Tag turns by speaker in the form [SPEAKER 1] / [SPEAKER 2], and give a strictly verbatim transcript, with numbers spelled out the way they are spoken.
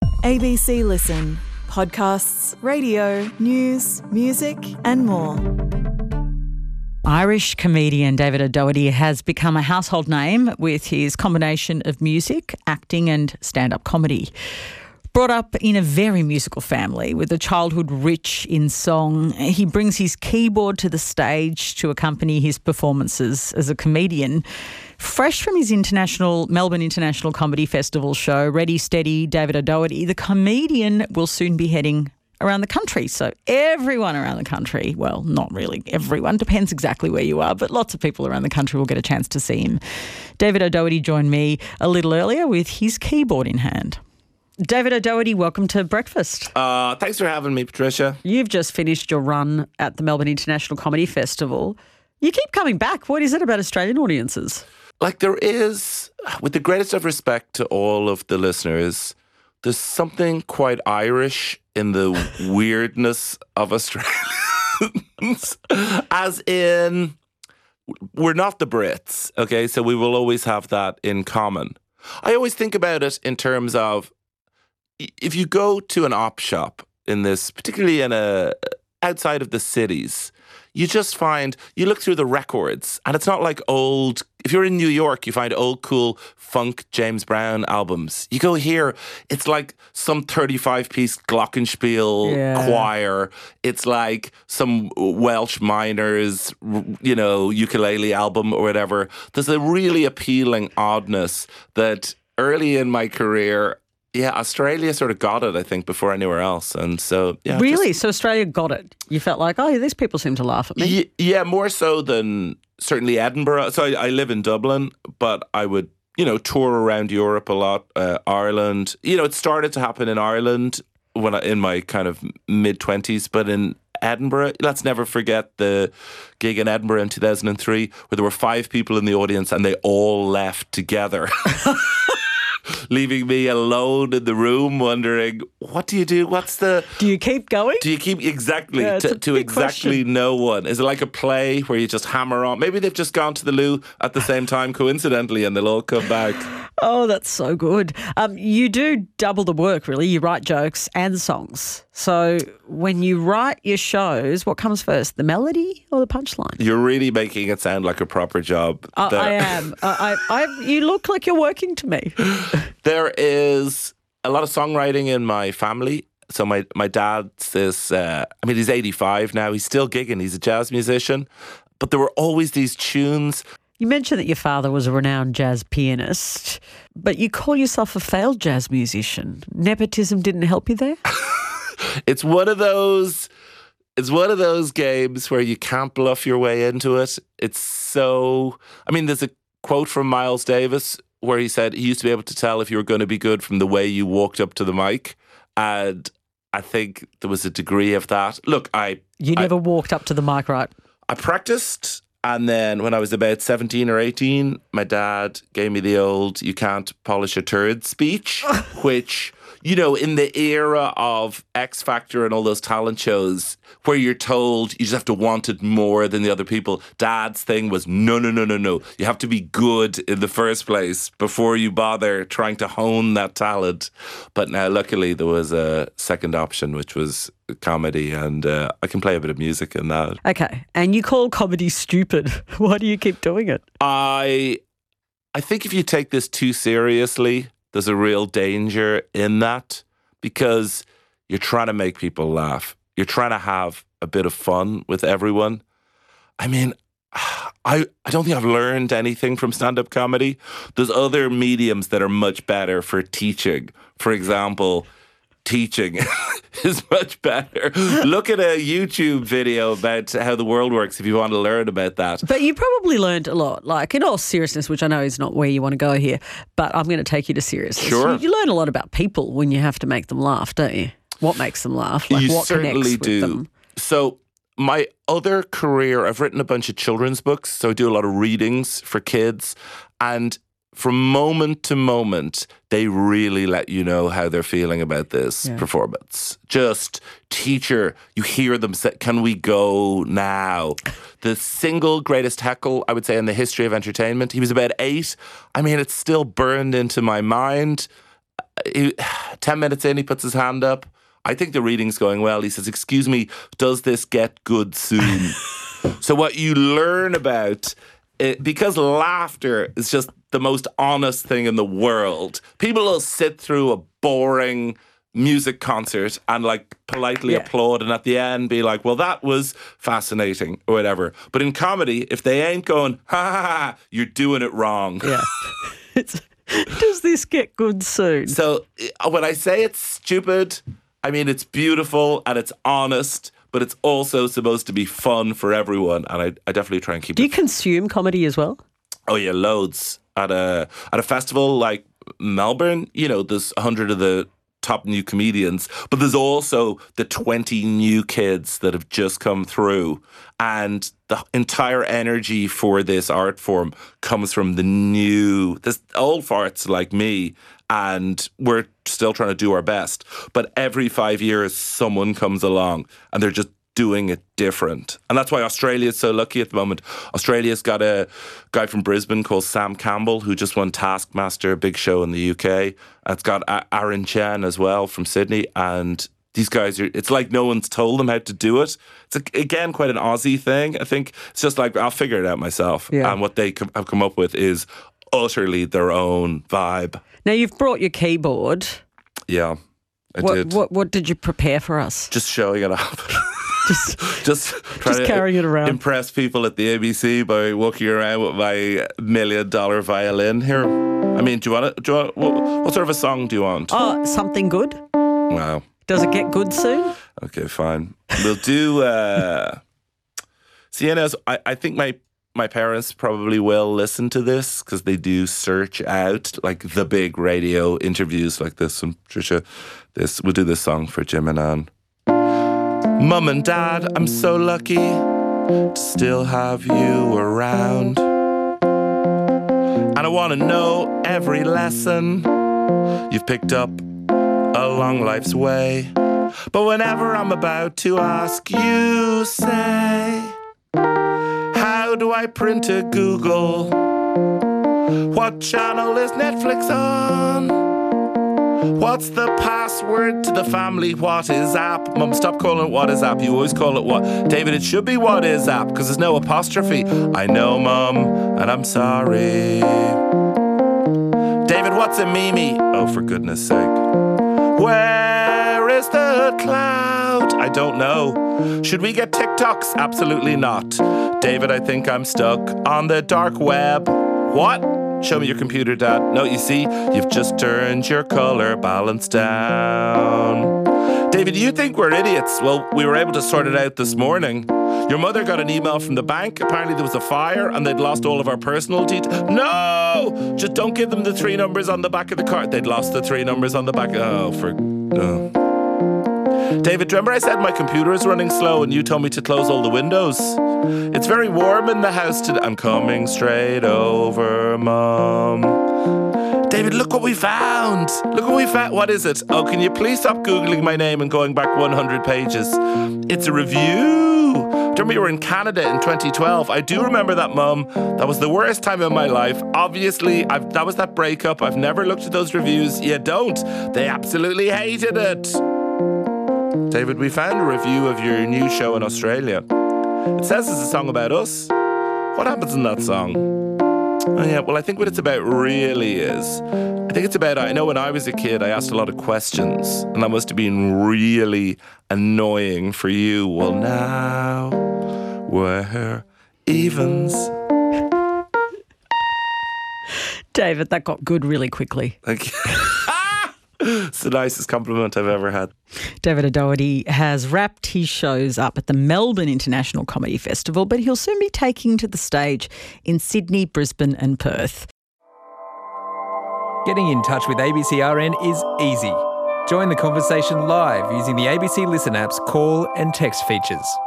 [SPEAKER 1] A B C Listen. Podcasts, radio, news, music and more.
[SPEAKER 2] Irish comedian David O'Doherty has become a household name with his combination of music, acting and stand-up comedy. Brought up in a very musical family with a childhood rich in song, he brings his keyboard to the stage to accompany his performances as a comedian. Fresh from his international Melbourne International Comedy Festival show, Ready Steady David O'Doherty, the comedian will soon be heading around the country. So everyone around the country, well, not really everyone, depends exactly where you are, but lots of people around the country will get a chance to see him. David O'Doherty joined me a little earlier with his keyboard in hand. David O'Doherty, welcome to Breakfast.
[SPEAKER 3] Uh, thanks for having me, Patricia.
[SPEAKER 2] You've just finished your run at the Melbourne International Comedy Festival. You keep coming back. What is it about Australian audiences?
[SPEAKER 3] Like there is, with the greatest of respect to all of the listeners, there's something quite Irish in the weirdness of Australians. As in, we're not the Brits, okay? So we will always have that in common. I always think about it in terms of, if you go to an op shop in this, particularly in a outside of the cities, you just find, you look through the records and it's not like old, if you're in New York, you find old cool funk James Brown albums. You go here, it's like some thirty-five piece glockenspiel
[SPEAKER 2] Yeah.
[SPEAKER 3] choir. It's like some Welsh miners, you know, ukulele album or whatever. There's a really appealing oddness that early in my career, yeah, Australia sort of got it, I think, before anywhere else. And so, yeah.
[SPEAKER 2] Really?
[SPEAKER 3] just-
[SPEAKER 2] So Australia got it? You felt like, oh, these people seem to laugh at me.
[SPEAKER 3] Ye- yeah, more so than certainly Edinburgh. So I, I live in Dublin, but I would, you know, tour around Europe a lot, uh, Ireland. You know, it started to happen in Ireland when I, in my kind of mid-twenties, but in Edinburgh, let's never forget the gig in Edinburgh in two thousand three where there were five people in the audience and they all left together. Leaving me alone in the room wondering, what do you do? What's the...
[SPEAKER 2] Do you keep going?
[SPEAKER 3] Do you keep... Exactly.
[SPEAKER 2] Yeah, it's
[SPEAKER 3] to
[SPEAKER 2] a
[SPEAKER 3] to
[SPEAKER 2] big
[SPEAKER 3] exactly
[SPEAKER 2] question.
[SPEAKER 3] no one. Is it like a play where you just hammer on? Maybe they've just gone to the loo at the same time, coincidentally, and they'll all come back.
[SPEAKER 2] Oh, that's so good. Um, you do double the work, really. You write jokes and songs. So when you write your shows, what comes first, the melody or the punchline?
[SPEAKER 3] You're really making it sound like a proper job.
[SPEAKER 2] I,
[SPEAKER 3] there.
[SPEAKER 2] I am. I, I, I, you look like you're working to me.
[SPEAKER 3] There is a lot of songwriting in my family. So my, my dad's this, uh, I mean, he's eighty-five now. He's still gigging. He's a jazz musician. But there were always these tunes.
[SPEAKER 2] You mentioned that your father was a renowned jazz pianist, but you call yourself a failed jazz musician. Nepotism didn't help you there?
[SPEAKER 3] It's one of those... It's one of those games where you can't bluff your way into it. It's so... I mean, there's a quote from Miles Davis where he said he used to be able to tell if you were going to be good from the way you walked up to the mic. And I think there was a degree of that. Look, I...
[SPEAKER 2] You
[SPEAKER 3] I,
[SPEAKER 2] never walked up to the mic, right?
[SPEAKER 3] I practiced, and then when I was about seventeen or eighteen, my dad gave me the old "you can't polish a turd" speech, which, you know, in the era of X Factor and all those talent shows where you're told you just have to want it more than the other people, Dad's thing was, no, no, no, no, no. You have to be good in the first place before you bother trying to hone that talent. But now, luckily, there was a second option, which was comedy, and uh, I can play a bit of music in that.
[SPEAKER 2] Okay. And you call comedy stupid. Why do you keep doing it?
[SPEAKER 3] I, I think if you take this too seriously, there's a real danger in that because you're trying to make people laugh. You're trying to have a bit of fun with everyone. I mean, I, I don't think I've learned anything from stand-up comedy. There's other mediums that are much better for teaching. For example, teaching is much better. Look at a YouTube video about how the world works if you want to learn about that.
[SPEAKER 2] But you probably learned a lot, like in all seriousness, which I know is not where you want to go here, but I'm going to take you to seriousness.
[SPEAKER 3] Sure.
[SPEAKER 2] You, you learn a lot about people when you have to make them laugh, don't you? What makes them laugh? Like
[SPEAKER 3] You
[SPEAKER 2] what
[SPEAKER 3] certainly
[SPEAKER 2] connects with
[SPEAKER 3] do.
[SPEAKER 2] them?
[SPEAKER 3] So my other career, I've written a bunch of children's books, so I do a lot of readings for kids, and from moment to moment, they really let you know how they're feeling about this
[SPEAKER 2] Yeah.
[SPEAKER 3] performance. Just, teacher, you hear them say, can we go now? The single greatest heckle, I would say, in the history of entertainment. He was about eight. I mean, it's still burned into my mind. he, ten minutes in, he puts his hand up. I think the reading's going well. He says, excuse me, does this get good soon? So what you learn about, it, because laughter is just the most honest thing in the world. People will sit through a boring music concert and like politely yeah. applaud and at the end be like, well, that was fascinating or whatever. But in comedy, if they ain't going, ha ha ha, you're doing it wrong.
[SPEAKER 2] Yeah. It's, does this get good soon?
[SPEAKER 3] So when I say it's stupid, I mean it's beautiful and it's honest, but it's also supposed to be fun for everyone. And I, I definitely try and keep
[SPEAKER 2] Do
[SPEAKER 3] it.
[SPEAKER 2] Do you consume comedy as well?
[SPEAKER 3] Oh yeah, loads. At a at a festival like Melbourne, you know, there's a hundred of the top new comedians, but there's also the twenty new kids that have just come through, and the entire energy for this art form comes from the new, there's old farts like me, and we're still trying to do our best, but every five years someone comes along and they're just doing it different. And that's why Australia is so lucky at the moment. Australia's got a guy from Brisbane called Sam Campbell who just won Taskmaster, a big show in the U K. It's got Aaron Chen as well from Sydney. And these guys, are, it's like no one's told them how to do it. It's, a, again, quite an Aussie thing. I think it's just like, I'll figure it out myself.
[SPEAKER 2] Yeah.
[SPEAKER 3] And what they have come up with is utterly their own vibe.
[SPEAKER 2] Now, you've brought your keyboard.
[SPEAKER 3] Yeah, I
[SPEAKER 2] what,
[SPEAKER 3] did.
[SPEAKER 2] What, what did you prepare for us?
[SPEAKER 3] Just showing it off.
[SPEAKER 2] Just,
[SPEAKER 3] just trying
[SPEAKER 2] just carrying
[SPEAKER 3] to
[SPEAKER 2] it around.
[SPEAKER 3] impress people at the A B C by walking around with my million dollar violin here. I mean, do you want it? Do you want, what, what sort of a song do you want?
[SPEAKER 2] Oh, something good.
[SPEAKER 3] Wow.
[SPEAKER 2] Does it get good soon?
[SPEAKER 3] Okay, fine. We'll do. Uh, Sienna's. I, I think my my parents probably will listen to this because they do search out like the big radio interviews like this. And Trisha, this we'll do this song for Jim and Anne. Mum and Dad, I'm so lucky to still have you around. And I want to know every lesson you've picked up along life's way. But whenever I'm about to ask, you say, how do I print a Google? What channel is Netflix on? What's the password to the family What Is app? Mum, stop calling it What Is app. You always call it what? David, it should be What Is app because there's no apostrophe. I know, Mum, and I'm sorry. David, what's a meme? Oh, for goodness sake. Where is the cloud? I don't know. Should we get TikToks? Absolutely not. David, I think I'm stuck on the dark web. What? Show me your computer, Dad. No, you see, you've just turned your colour balance down. David, you think we're idiots? Well, we were able to sort it out this morning. Your mother got an email from the bank. Apparently there was a fire and they'd lost all of our personal details. No! Just don't give them the three numbers on the back of the card. They'd lost the three numbers on the back. Oh, for... Oh. David, do you remember I said my computer is running slow and you told me to close all the windows? It's very warm in the house today. I'm coming straight over, Mum. David, look what we found. Look what we found. What is it? Oh, can you please stop Googling my name and going back one hundred pages? It's a review. Do you remember you were in Canada in twenty twelve? I do remember that, Mum. That was the worst time in my life. Obviously, I've, that was that breakup. I've never looked at those reviews. You don't. They absolutely hated it. David, we found a review of your new show in Australia. It says it's a song about us. What happens in that song? Oh yeah, well I think what it's about really is, I think it's about, I know when I was a kid I asked a lot of questions and that must have been really annoying for you. Well now, we're evens.
[SPEAKER 2] David, that got good really quickly.
[SPEAKER 3] Thank you. It's the nicest compliment I've ever had.
[SPEAKER 2] David O'Doherty has wrapped his shows up at the Melbourne International Comedy Festival, but he'll soon be taking to the stage in Sydney, Brisbane and Perth.
[SPEAKER 4] Getting in touch with A B C R N is easy. Join the conversation live using the A B C Listen app's call and text features.